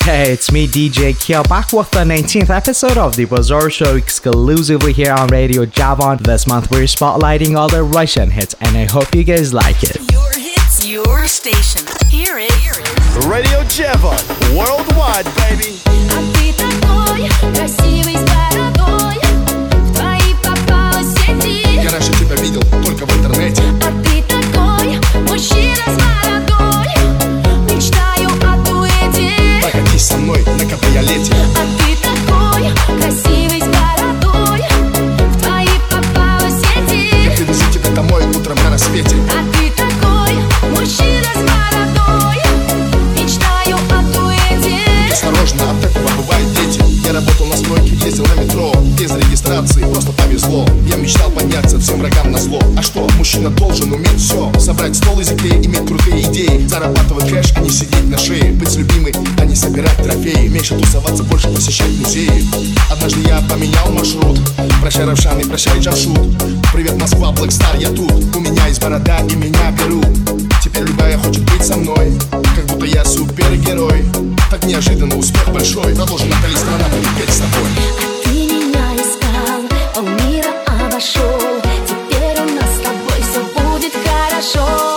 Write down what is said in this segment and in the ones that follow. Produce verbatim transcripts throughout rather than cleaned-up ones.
Hey, it's me, D J Kyo, back with the nineteenth episode of the Bazaar Show exclusively here on Radio Javon. This month we're spotlighting all the Russian hits, and I hope you guys like it. Your hits, your station. Hear it. Hear it. Radio Javon, worldwide, baby. А ты такой красивый с бородой, в твои попалась сети. Я раньше тебя видел только в интернете. А ты такой мужчина с бородой, мечтаю о дуэте. Прокатись со мной на кабриолете. А ты такой красивый с бородой, в твои попалась сети. Я привезу тебя домой утром на рассвете. А ты такой мужчина с бородой, мечтаю о дуэте. Осторожно, от этого бывают дети. Я работал на стройке, ездил на метро. Без регистрации, просто повезло. Я мечтал подняться всем врагам на зло. А что, мужчина должен уметь все. Собрать стол из идей, иметь крутые идеи. Зарабатывать кэш, а не сидеть на шее. Быть любимой, а не собирать трофеи. Меньше тусоваться, больше посещать музеи. Однажды я поменял маршрут. Прощай, Равшан, и прощай, Джамшут. Привет, Москва, Блэкстар, я тут. У меня есть борода, и меня берут. Теперь любая хочет быть со мной, как будто я супергерой. Так неожиданно успех большой. Продолжим, Натали, страна будет петь с тобой. А ты меня искал, полмира обошел. Теперь у нас с тобой все будет хорошо.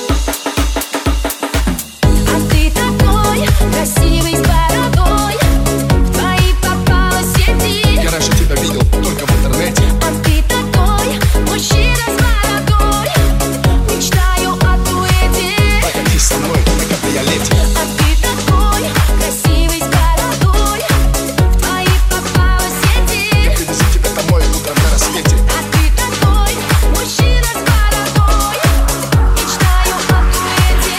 А ты такой красивый с бородой, в твои попалась сети. Я раньше тебя видел только в интернете. А ты такой мужчина с бородой, мечтаю о дуэте. Прокатись со мной на кабриолете. А ты такой красивый с бородой, в твои попалась сети. Я привезу тебя домой утром на рассвете. А ты такой мужчина с бородой, мечтаю о дуэте.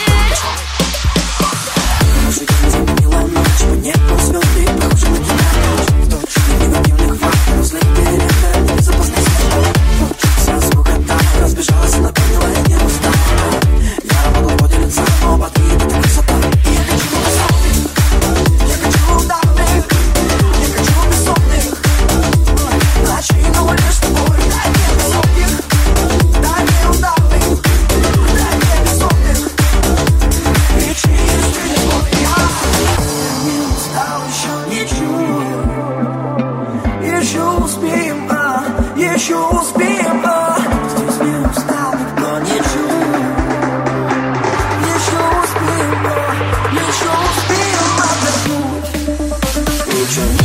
Музыка не заменила ночь, по небу звезды похожи на кино. Дождь негативных фактов возле берега безопасности. Хочется скукота, разбежалась, наполнила я не устала. Я могу поделиться, но под виду это красота. Я хочу высотных, я хочу ударных, я хочу высотных. Ночи на воле с тобой, дай мне высоких, дай мне ударных, дай мне высотных. И через телефон я не устал, еще не чую. Еще успеем, а, еще успеем, а. Здесь не устал, никто не чует. Еще успеем, а, еще успеем отдохнуть. И чё?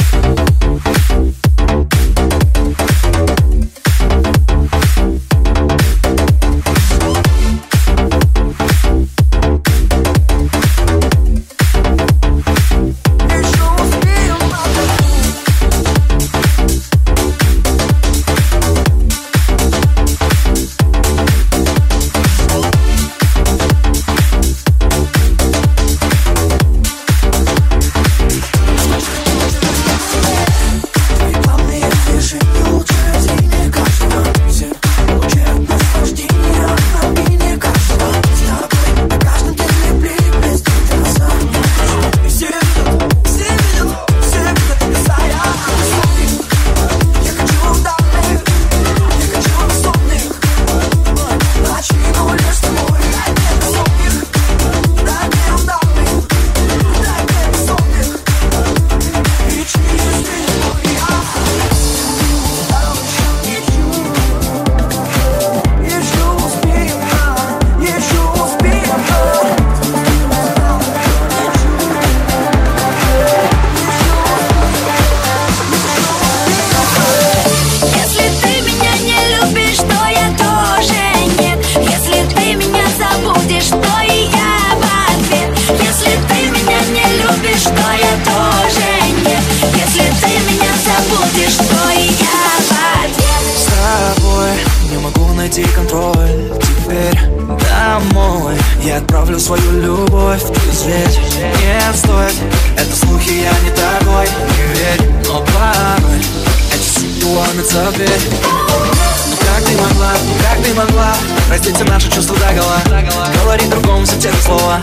Контроль теперь домой. Я отправлю свою любовь, пусть ведь не стоит. Это слухи, я не такой, не верь. Но порой эти слухи ломятся в дверь. Ну как ты могла, ну как ты могла простить все наши чувства догола? Говори другому все те же слова.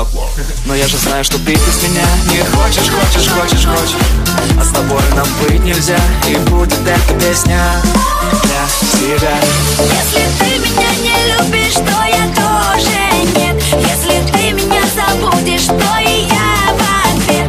Но я же знаю, что ты без меня не хочешь, хочешь, хочешь, хочешь. А с тобой нам быть нельзя, и будет эта песня для тебя. Если ты меня не любишь, то я тоже нет. Если ты меня забудешь, то и я в ответ.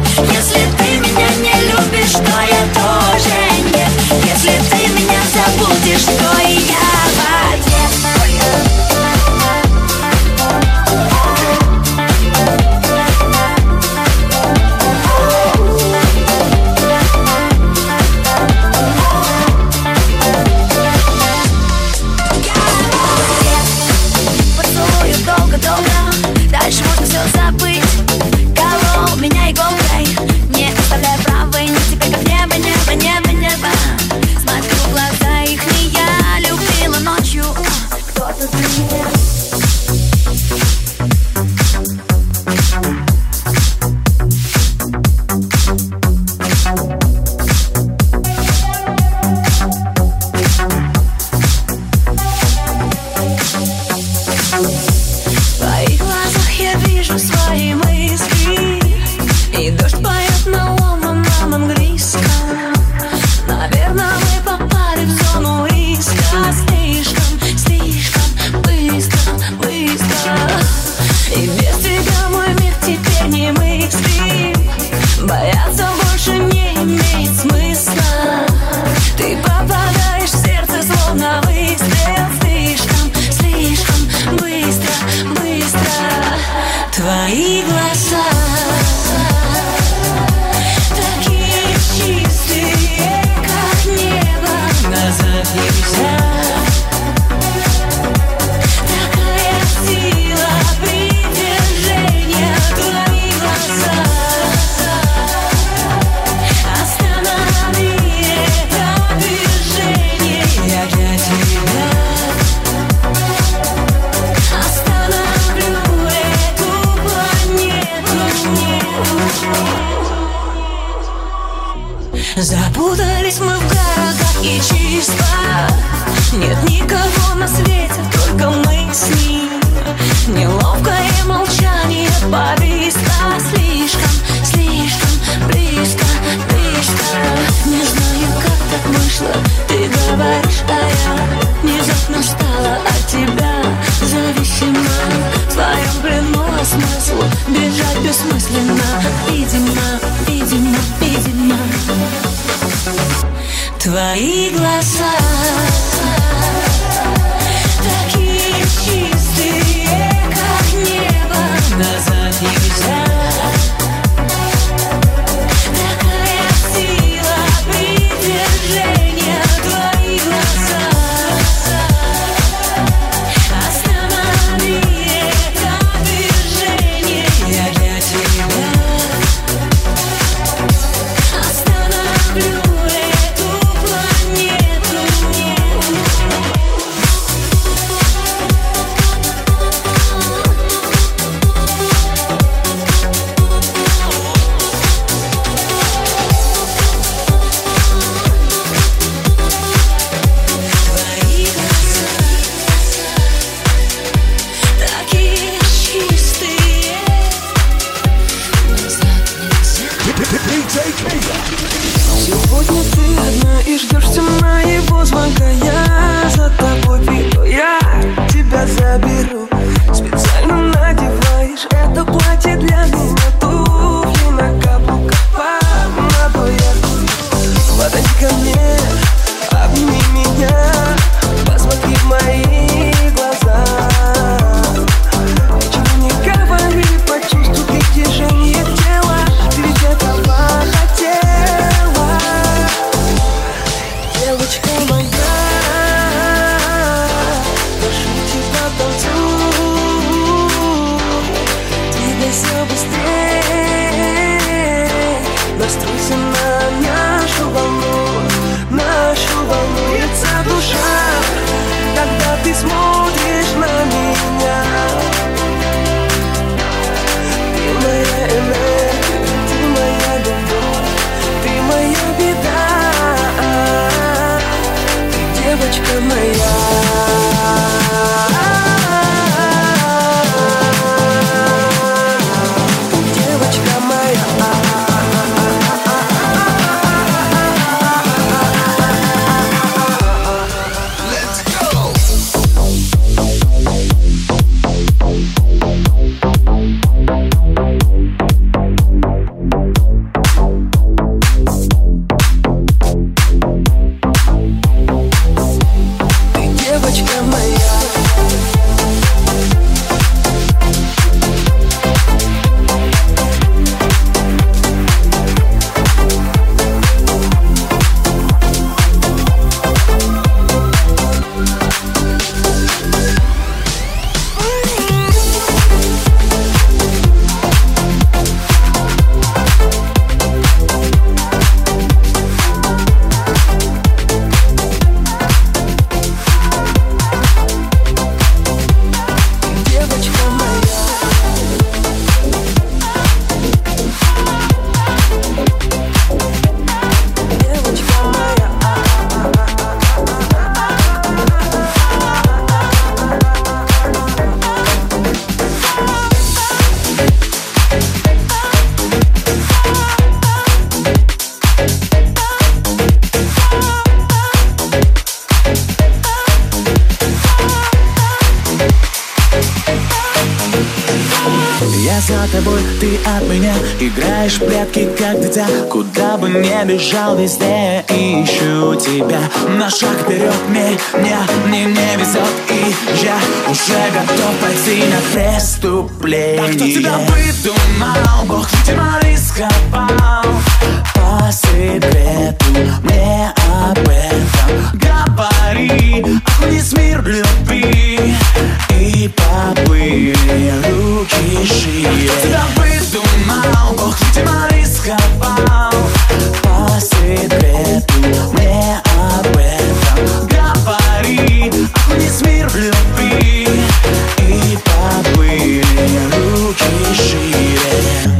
Запутались мы в городах и числах. Нет никого на свете, только мы с ним. Неловкое молчание повисло. Слишком, слишком близко, близко. Не знаю, как так вышло. Ты говоришь, а я внезапно стала от тебя зависима. В твоем плену смысл бежать бессмысленно. Видимо, видимо, видимо. Твои глаза такие чистые, как небо. Назад нельзя. Такая сила притяжения. Твои глаза останови это движение. Я для тебя остановлю эту планету. Твои глаза такие чистые. Назад нельзя. Сегодня ты одна и ждешься моего звонка. Я за тобой приду, я тебя заберу. Специально надеваешь это платье для меня. Туфли на каблуках, помаду я. Подойди ко мне, обними меня. Посмотри в мои глаза. Ничего не говори, почувствуй притяжение тела. Ты ведь этого хотела. Девочка моя, прошу тебя, танцуй. Двигайся быстрее. Настройся на нашу волну, нашу волнуется душа, когда ты смотришь на меня. Ты моя энергия, ты моя любовь, ты моя беда. Ты девочка моя. Девочка моя. Ты девочка моя. Девочка моя. Девочка моя. Я за тобой, ты от меня. Играешь в прятки, как дитя. Куда бы ни бежал, везде ищу тебя. На шаг вперед меня мне не везет, и я уже готов пойти на преступление. Да кто тебя выдумал? Бог, видимо, рисковал. По секрету мне об этом говори. Окунись в мир любви и поплыли руки шире. Кто тебя выдумал? Бог, видимо, рисковал. По секрету мне об этом говори. Окунись в мир любви и поплыли руки шире.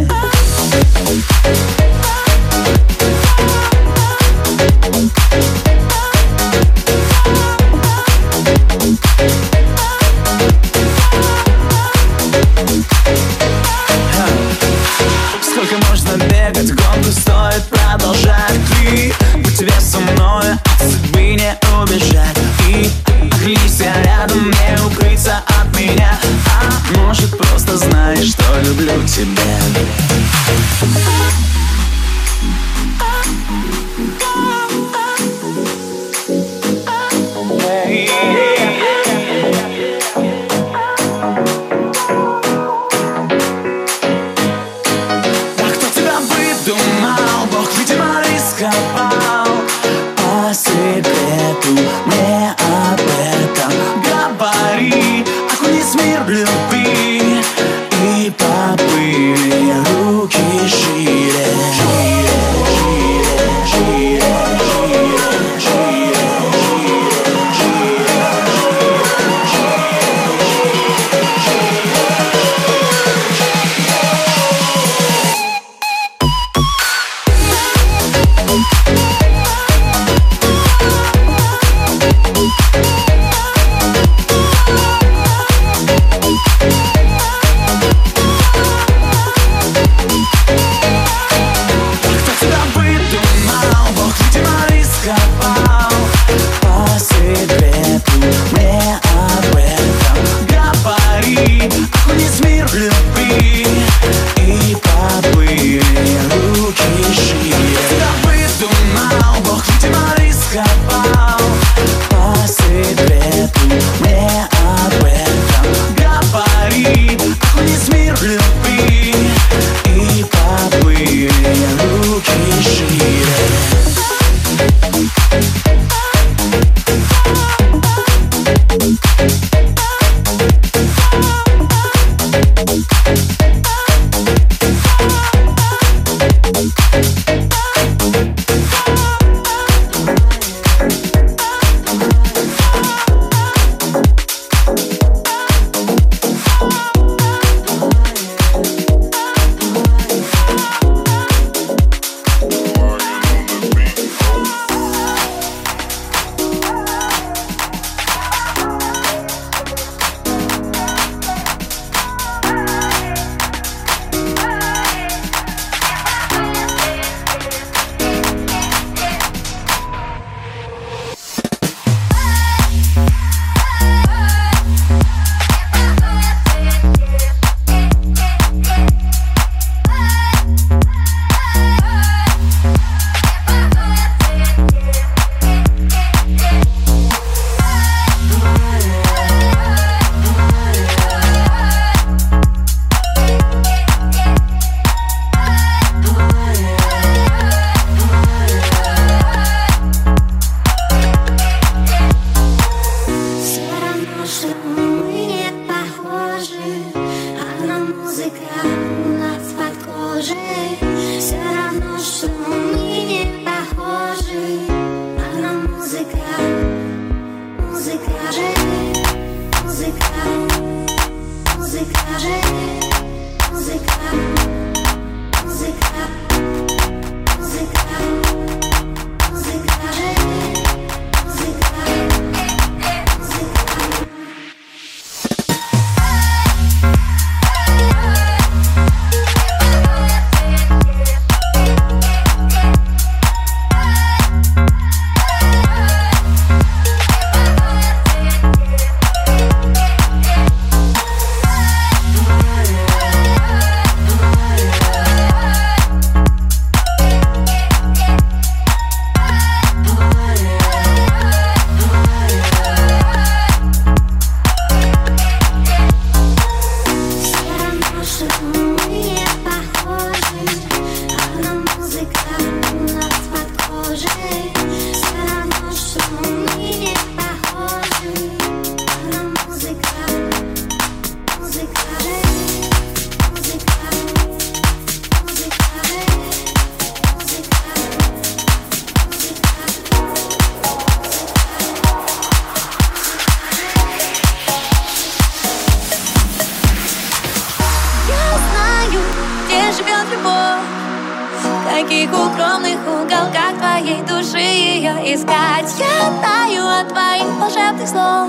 каких укромных уголках твоей души ее искать. Я таю от твоих волшебных слов,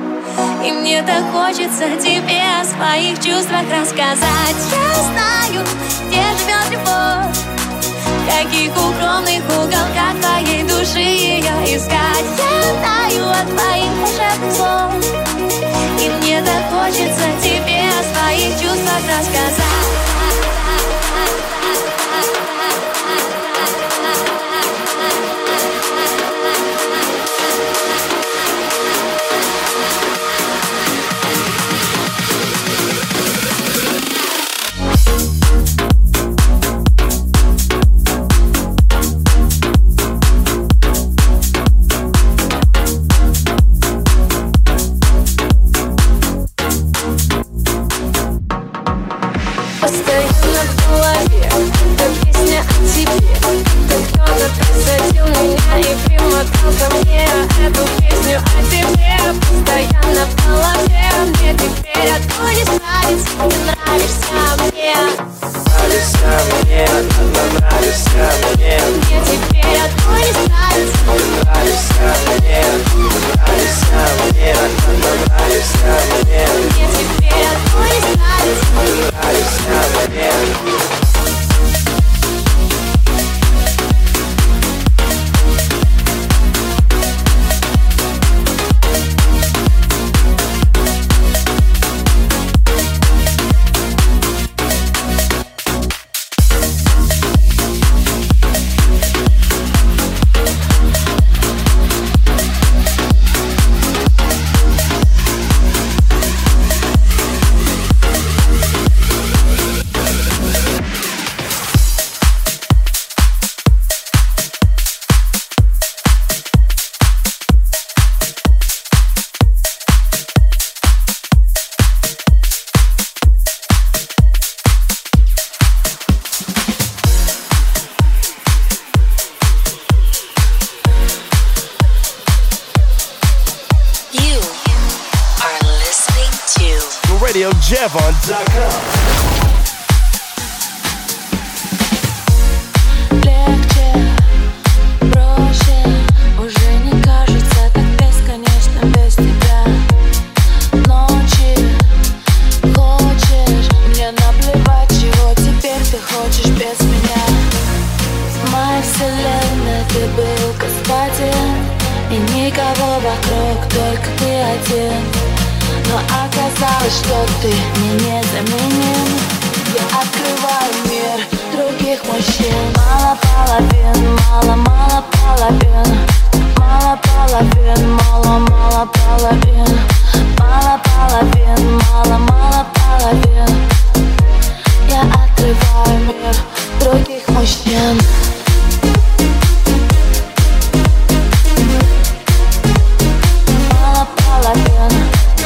и мне так хочется тебе о своих чувствах рассказать. Я знаю, где живет любовь, в каких укромных уголках твоей души ее искать. Я таю от твоих волшебных слов, и мне так хочется тебе о своих чувствах рассказать. мне, нравишься мне. Мне теперь одной не справиться. Нравишься мне, нравишься мне, нравишься мне. Мне теперь одной не справиться. Нравишься мне. radio javon dot com. Легче, проще, уже не кажется так бесконечно без тебя. Ночи, хочешь, мне наплевать, чего теперь ты хочешь без меня. В моей вселенной ты был господин, и никого вокруг, только ты один. Но оказалось, что ты мне незаменим. Я открываю мир других мужчин. Мало половин, мало-мало половин. Мало половин, мало-мало половин. Мало половин, мало-мало половин. Я открываю мир других мужчин. Мало половин.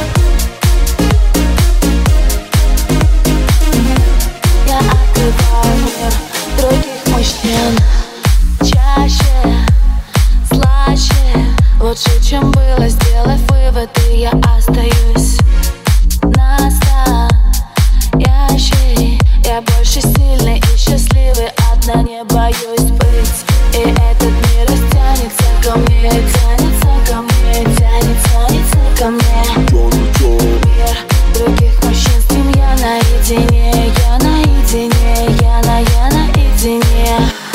Других мужчин чаще, слаще, лучше, чем было, сделав выводы, я остаюсь настоящей. Я больше сильный и счастливый, одна не боюсь быть. И этот мир растянется ко мне, тянется ко мне, тянется, тянется ко мне. Мир других мужчин, с ним я наедине, я наедине, я на, я наедине.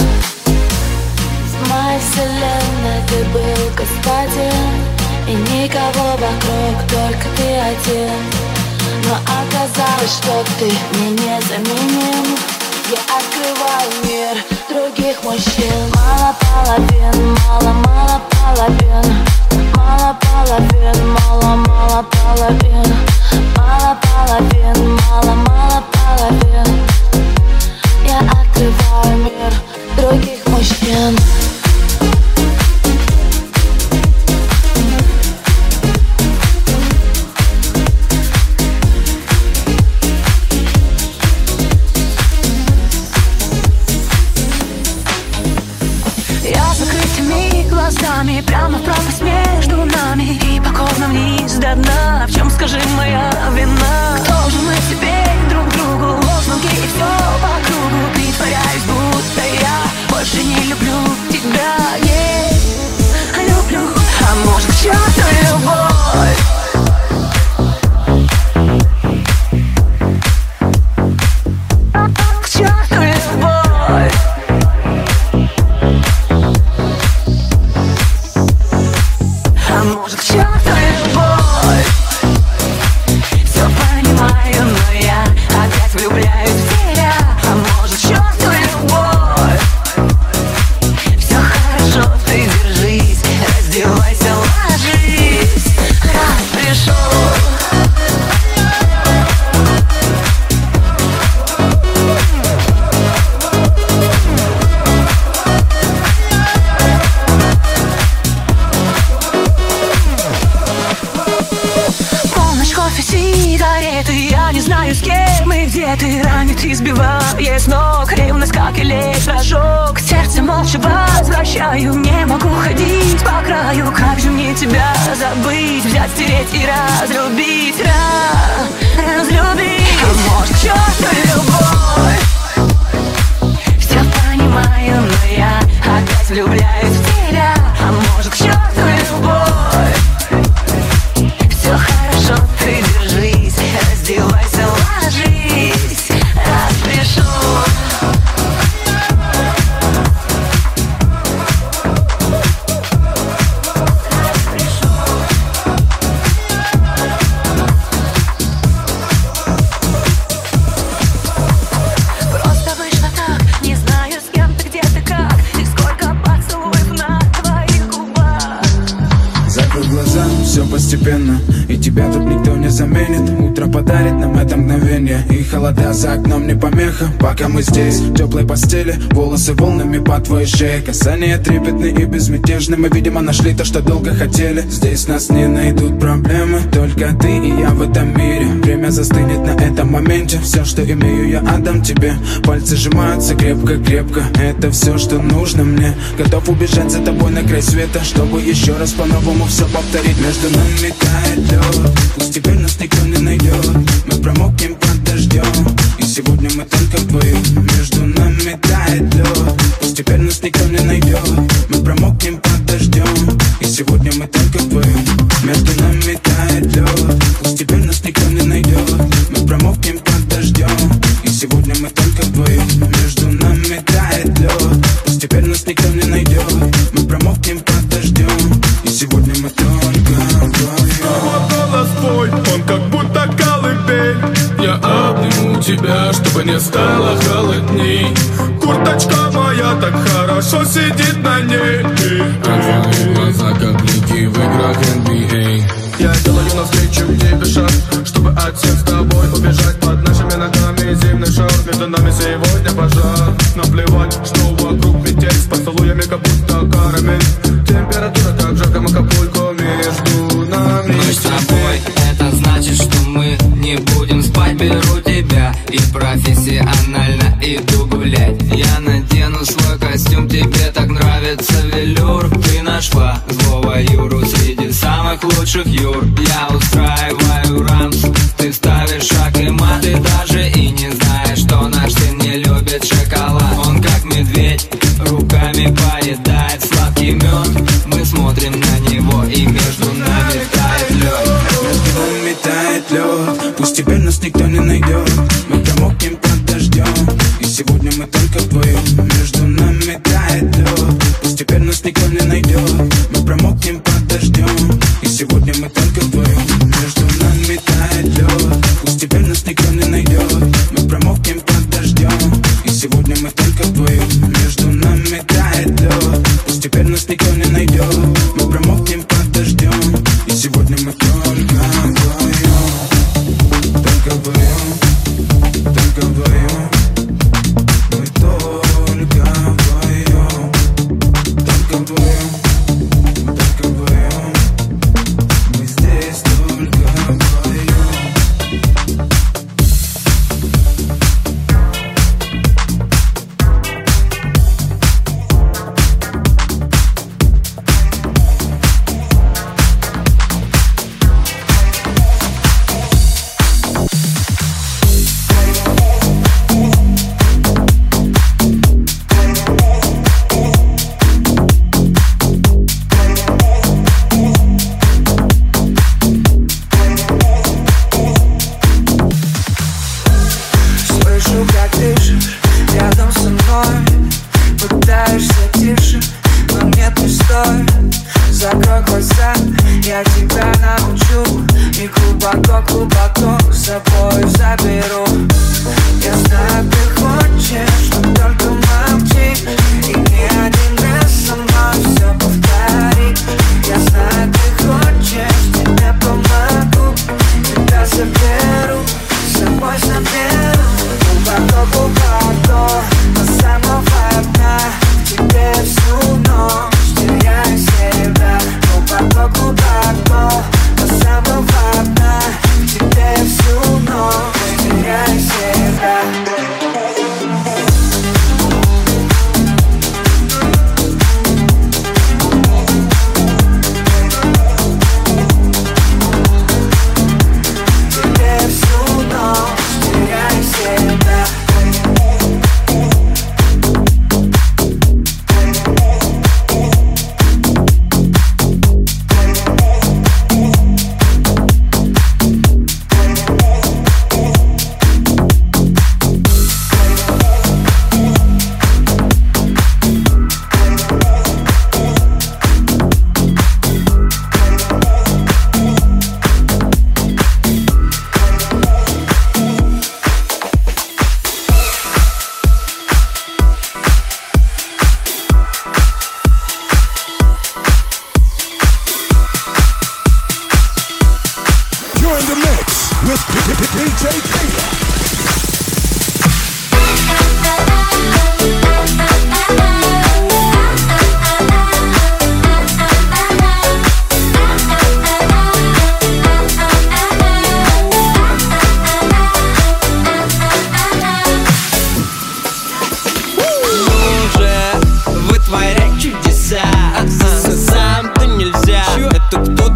В моей вселенной ты был господин, и никого вокруг, только ты один. Но оказалось, что ты мне незаменим. Я открываю мир других мужчин. Мало половин, мало-мало половин. Мало половин, мало-мало половин. Мало половин, мало-мало половин. Я открываю мир других мужчин. Прямо в пропасть между нами и покорно вниз до дна. В чем, скажи, моя вина? Кто же мы теперь друг другу? Лозунги и все по кругу. Притворяюсь, будто я больше не люблю тебя. Не люблю. А может, к черту любовь? К черту любовь. А может, к черту любовь? Все понимаю, но я опять влюбляюсь в тебя. А может, к черту любовь? Все хорошо, ты держись, раздевайся, ложись. Раз пришел. Сигареты, я не знаю, с кем и где ты. Ранит, избивает с ног, ревность, как электрошок. Сердце молча возвращаю, не могу ходить по краю. Как же мне тебя забыть, взять, стереть и разлюбить, разлюбить. А может, к черту любовь? Тебя тут никто не заменит. Утро подарит нам это мгновение. И холода за окном не помеха. Пока мы здесь, в теплой постели, волосы волнами по твоей шее. Касания трепетны и безмятежны. Мы, видимо, нашли то, что долго хотели. Здесь нас не найдут проблемы. Только ты и я в этом мире. Время застынет на этом моменте. Все, что имею, я отдам тебе. Пальцы сжимаются крепко-крепко. Это все, что нужно мне. Готов убежать за тобой на край света, чтобы еще раз по-новому все повторить. Между нами тает лед. Пусть теперь нас никто не найдет. Мы промокнем под дождем. И сегодня мы только вдвоем. Между нами тает лед. Пусть теперь нас никто не найдет. Мы промокнем под дождем. И сегодня мы только вдвоем. Между нами тает лед. Пусть теперь нас никто не найдет. Мы промокнем под дождем. И сегодня мы только вдвоем. Между нами тает лед. Пусть теперь нас никто не найдет. Мы промокнем под дождем. И сегодня мы только вдвоем. Вот голос твой, он как будто колыбель. Я обниму тебя, чтобы не стало холодней. Курточка моя так хорошо сидит на ней. А твои глаза как блики в играх эн би эй. Я делаю навстречу тебе шаг, чтобы от всех с тобой убежать. Под нашими ногами зимний шар, между нами сегодня пожар. Наплевать, что вокруг метель, с поцелуями как будто карамель. Температура как жарко в Акапулько, между нами. Мы с тобой, это значит, что мы не будем спать. Беру тебя и профессионально иду гулять. Я надену свой костюм, тебе так нравится велюр. Ты нашла злого Юру среди самых лучших Юр. Я устраиваю рамс, ты ставишь шаг и мат. Ты даже и не знаешь, что наш сын не любит шоколад. Он как медведь, руками поедает сладкий мед. Мы смотрим на него, и между нами тает лед. Между нами тает лед. Пусть теперь нас никто не найдет. Мы промокнем под дождем. И сегодня мы только вдвоем. Между нами тает лед. Пусть теперь нас никто не найдет. Мы промокнем под дождем. И сегодня мы только вдвоем. Между нами тает лед. Пусть теперь нас никто не найдет. Мы промокнем под дождем. И сегодня мы только вдвоем. Между нами тает лед. Пусть теперь нас никто не найдет. Мы промокнем под дождем. И сегодня мы только вдвоем. Только вдвоем. Только вдвоем. Мы только вдвоем. Только вдвоем. Только вдвоем. Мы здесь только вдвоем.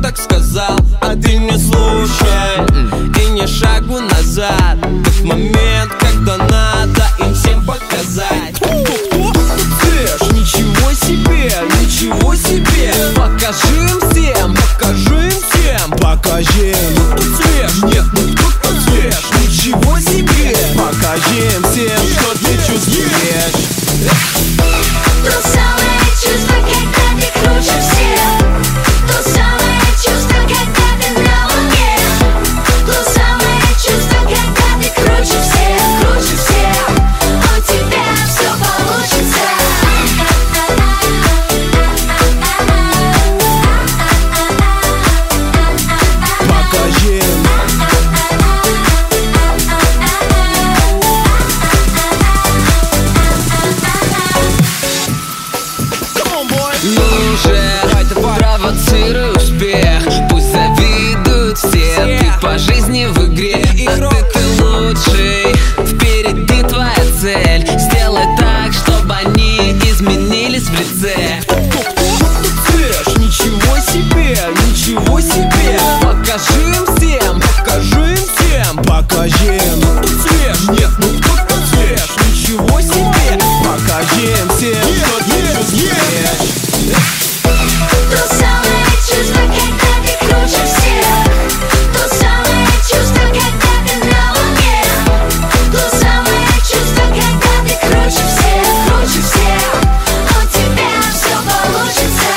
так сказал, а ты не слушай и не шагу назад. Тот момент, когда надо им всем показать. Трэш, ничего себе, ничего себе. Покажи им всем, покажи им всем. Покажи, ну тут свеж, нет, ну кто тут свеж. Ничего себе, покажи им всем, что ты чувствуешь. То самое чувство, когда ты круче всех. То самое чувство, когда ты на луне. То самое чувство, когда ты круче всех, круче всех. У тебя все получится. Покажи. Ну же, провоцируй успех. Пусть завидуют все. Ты по жизни в игре, а ты, ты лучший. Впереди твоя цель. Сделай так, чтобы они изменились в лице. Трэш, ничего себе, ничего себе. Покажи им всем, покажи им всем. Покажи, ну тут свеж, нет, ну кто тут свеж. Ничего себе, покажи им всем, что ты чувствуешь. То самое чувство, когда ты круче всех. То самое чувство, когда ты на луне. То самое чувство, когда ты круче всех, круче всех. У тебя все получится.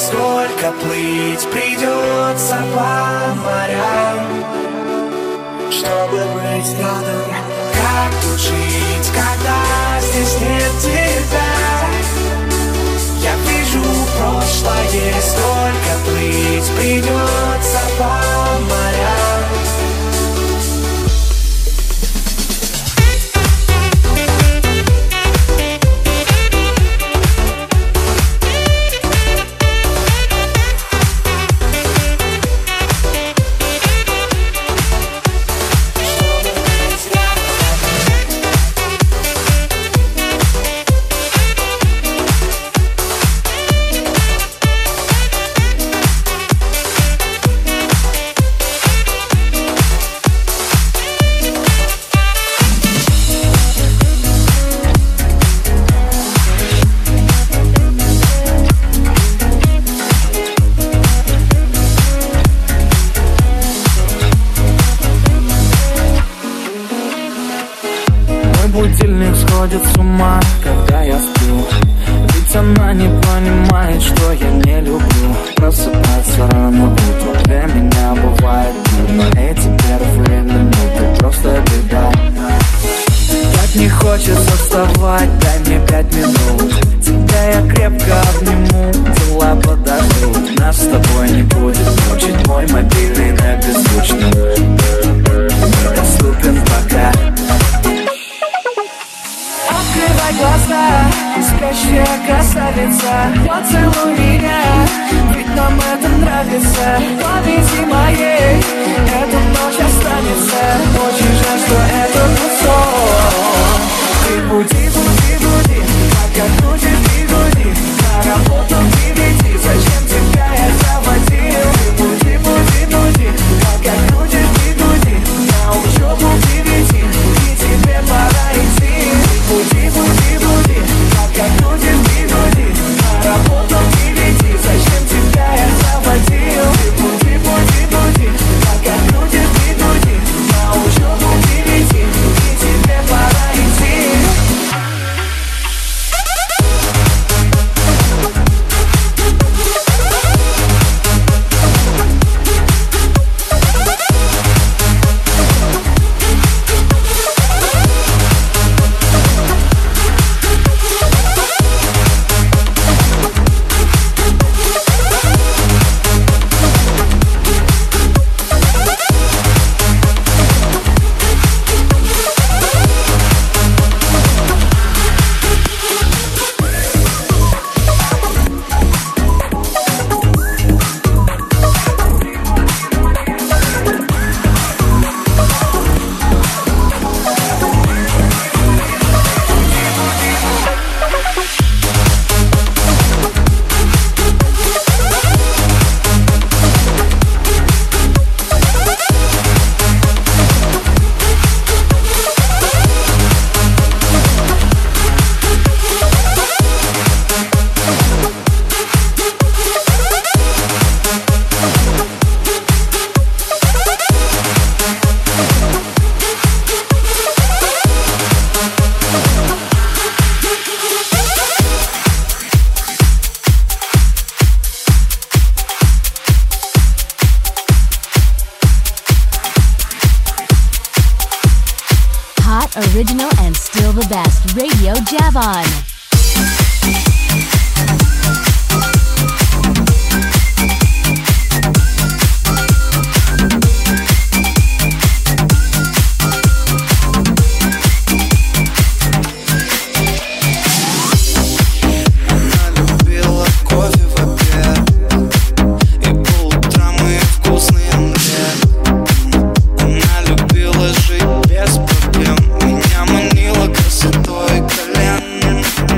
сколько плыть придется по морям, чтобы быть рядом. Как тут жить, когда здесь нет тебя? Я вижу прошлое, сколько плыть придется по морям. Будильник сходит с ума, когда я сплю. Ведь она не понимает, что я не люблю просыпаться рано утром. Для меня бывает трудно. Эти первые минуты просто беда. Так не хочется вставать, дай мне пять минут. Тебя я крепко обниму, дела подождут. Нас с тобой не будет мучить мой мобильный на беззвучном. Недоступен пока. Открывай глаза, спящая красавица, поцелуй меня, ведь нам это нравится. Повези моей, эта ночь останется. Очень жаль, что это сон. Ты буди, буди, буди, пока крутишь бигуди. На работу в девяти, зачем тебя я заводил? Ты буди, буди, буди, пока крутишь бигуди. На учебу в девяти, и тебе пора идти. Буди, буди, буди, пока крутишь бигуди. На работу в девяти, зачем тебя я заводил? Ты буди, буди, буди, пока крутишь бигуди. На учебу в девяти, и тебе пора идти. Original and still the best. Radio Javon. Меня манила красотой колен.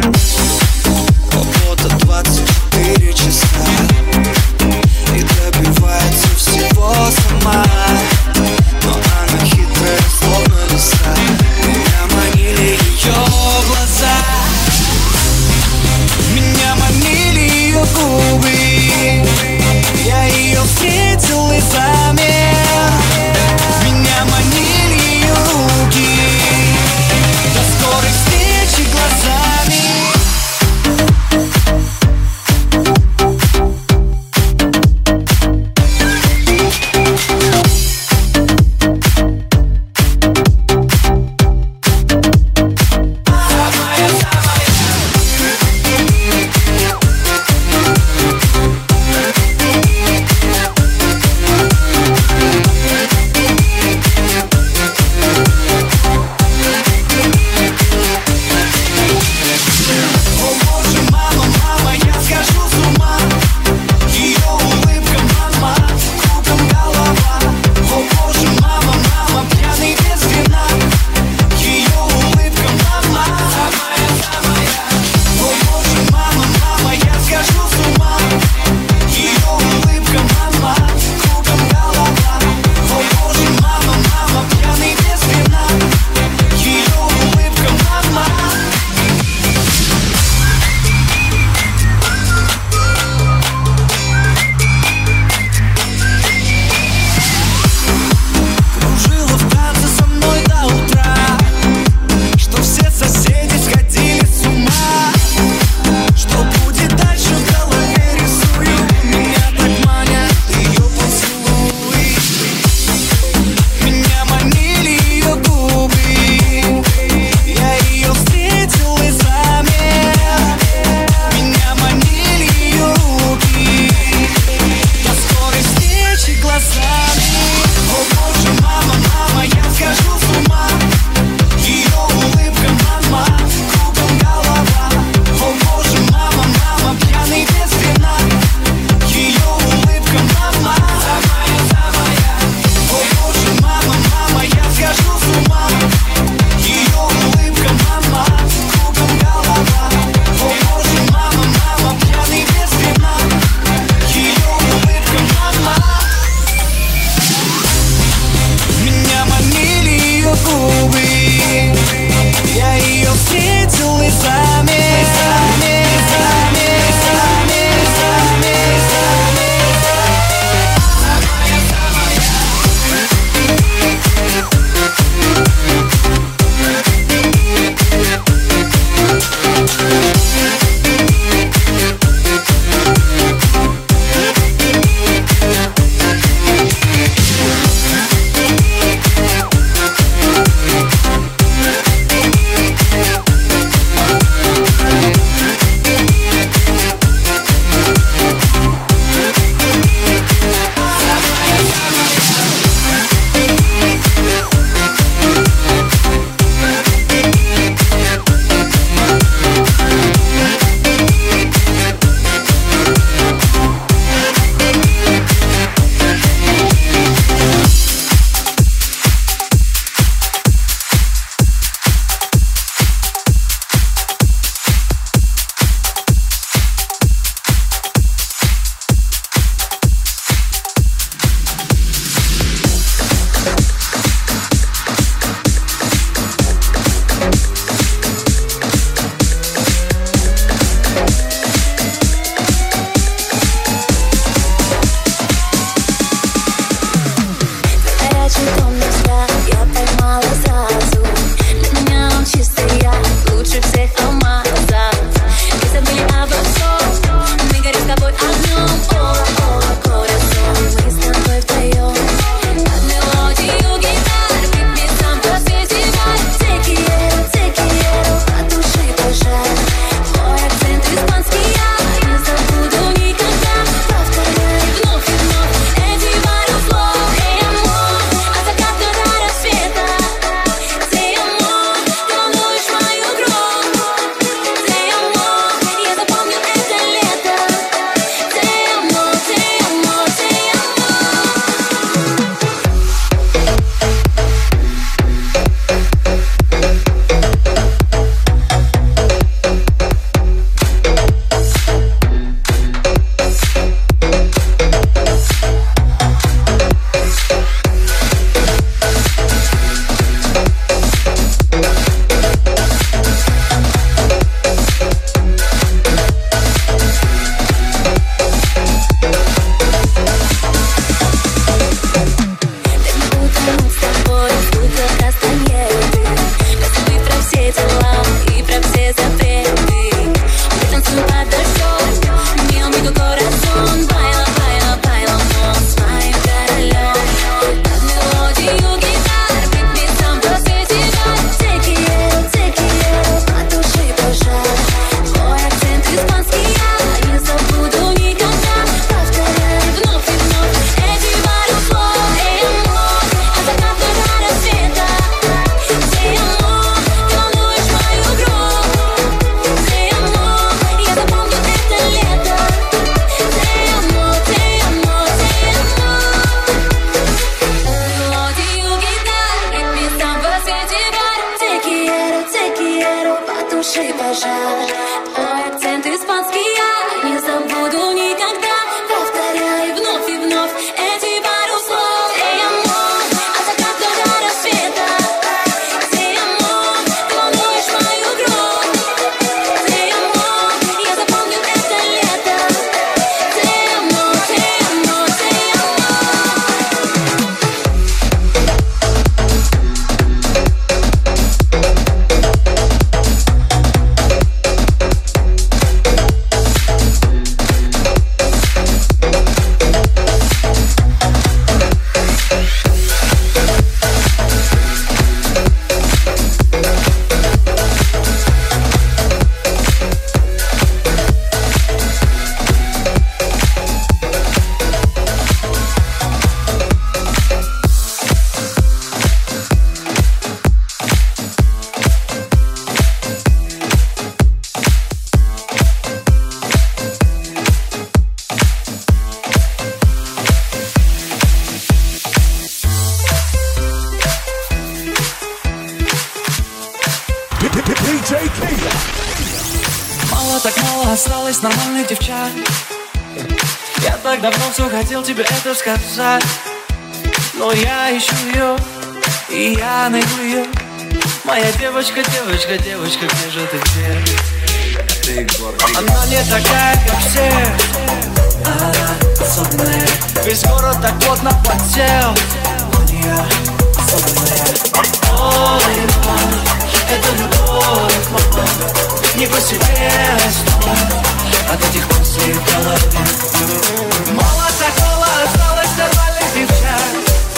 осталось нормальных девчат. Я так давно все хотел тебе это сказать, но я ищу ее, и я найду ее. Моя девочка, девочка, девочка, где же ты, где? Она не такая, как все, она особенная. Весь город так плотно подсел, у нее особенная. Ой, мама, это любовь, мама, не по себе снова от этих мыслей в голове. Мало такого осталось нормальных девчат.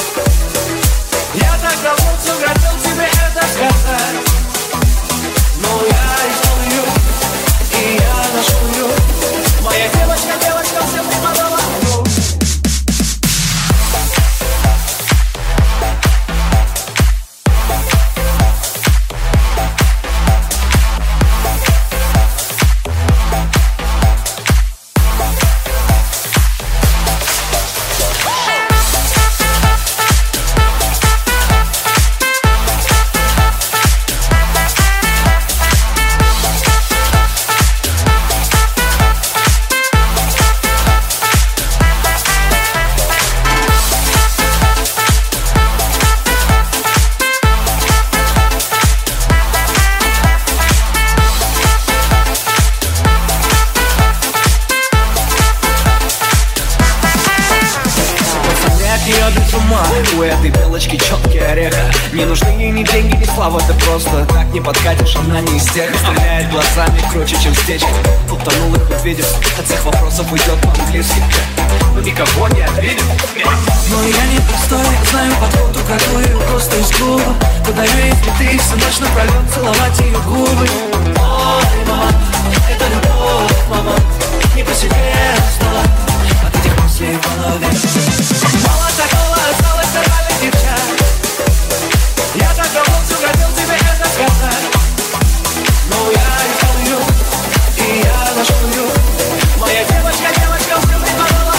Я так давно все хотел тебе это сказать, но я искал ее, и я нашел ее. Моя девочка, девочка, всем преподала. У этой белочки четкий орех. Не нужны ей ни деньги, ни слава. Ты просто так не подкатишь, она не из тех. Стреляет глазами круче, чем стечки. Утонул их увидев, от всех вопросов уйдет по-английски. Но никого не обидел. Но я не простой, знаю подходу какую. Просто из клуба подаю ей цветы, всю ночь напролет целовать ее губы. Ой, мама, это любовь, мама, не по себе стала от этих мыслей в голове. Мало такого осталось нормальных девчат. Я так давно все хотел тебе это сказать, но я искал ее, и я нашел ее. Моя девочка, девочка, все преподала.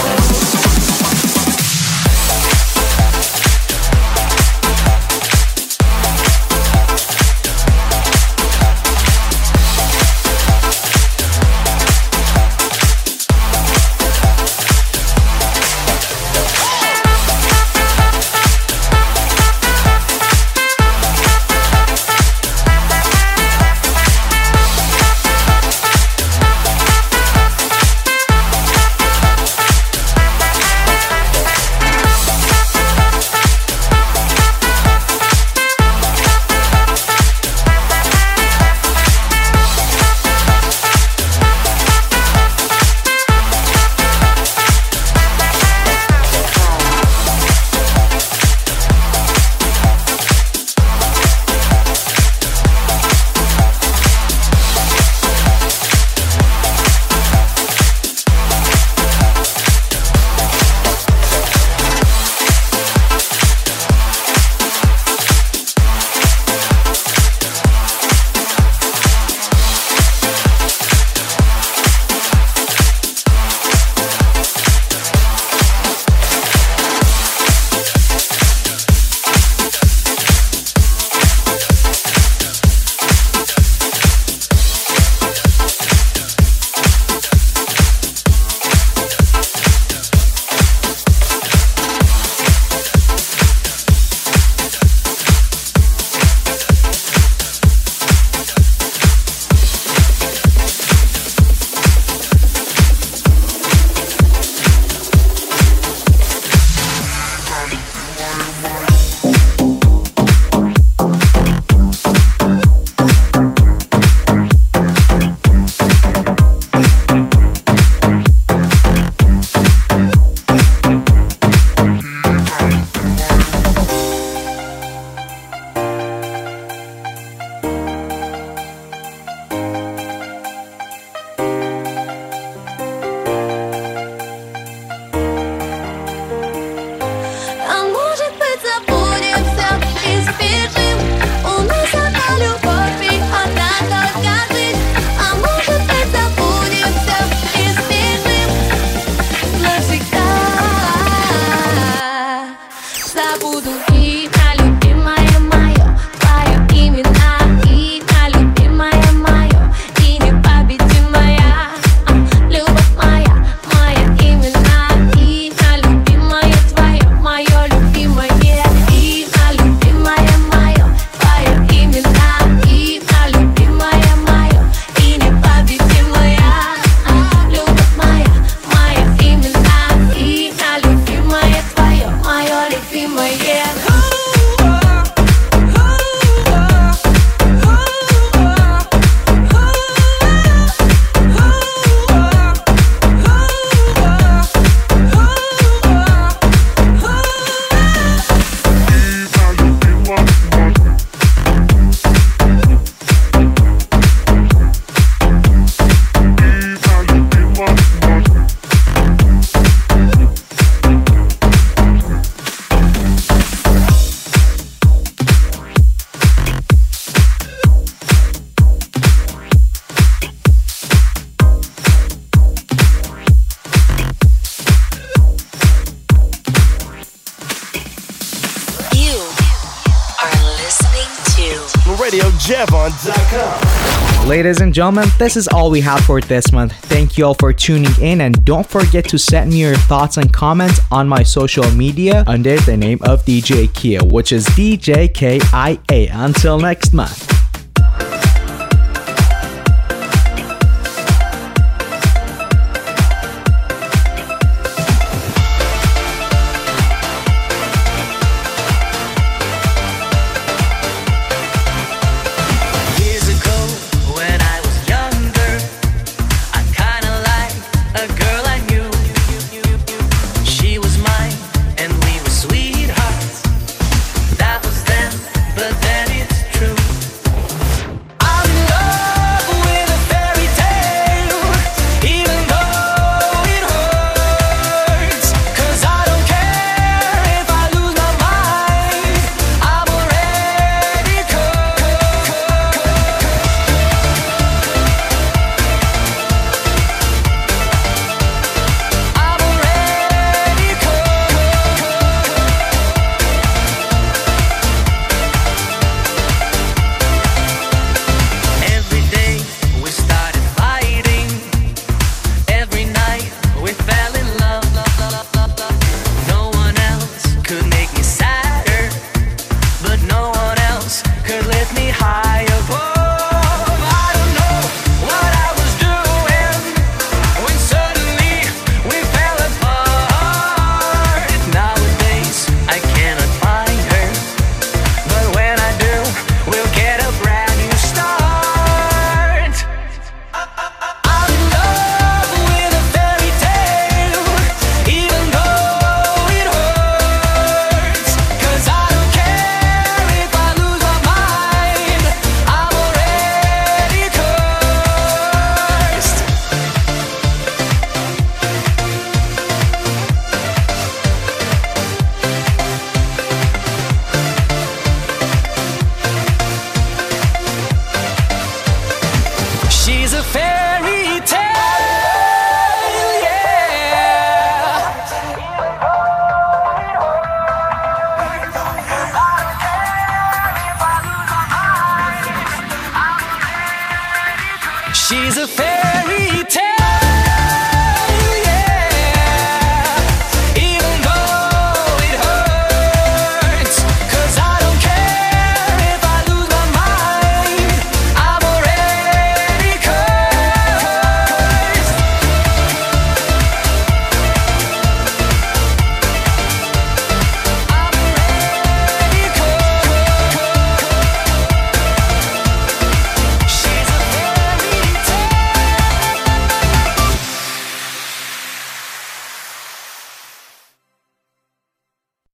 the radio javon dot com. Ladies and gentlemen, this is all we have for this month. Thank you all for tuning in, and don't forget to send me your thoughts and comments on my social media under the name of D J Kia, which is D J K I A. Until next month.